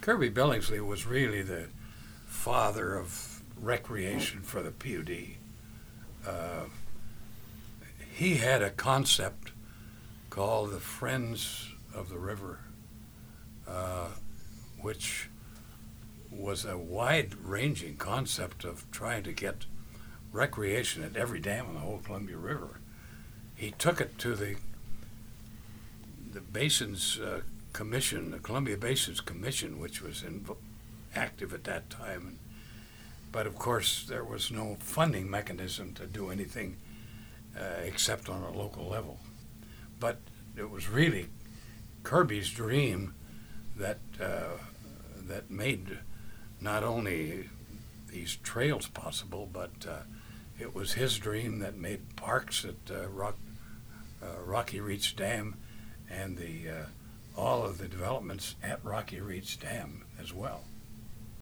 Kirby Billingsley was really the father of recreation for the PUD. Uh, he had a concept called the Friends of the River, which was a wide-ranging concept of trying to get recreation at every dam on the whole Columbia River. He took it to the Basins Commission, the Columbia Basins Commission, which was active at that time. But of course, there was no funding mechanism to do anything except on a local level. But it was really Kirby's dream that that made not only these trails possible, but it was his dream that made parks at Rocky Reach Dam and all of the developments at Rocky Reach Dam as well.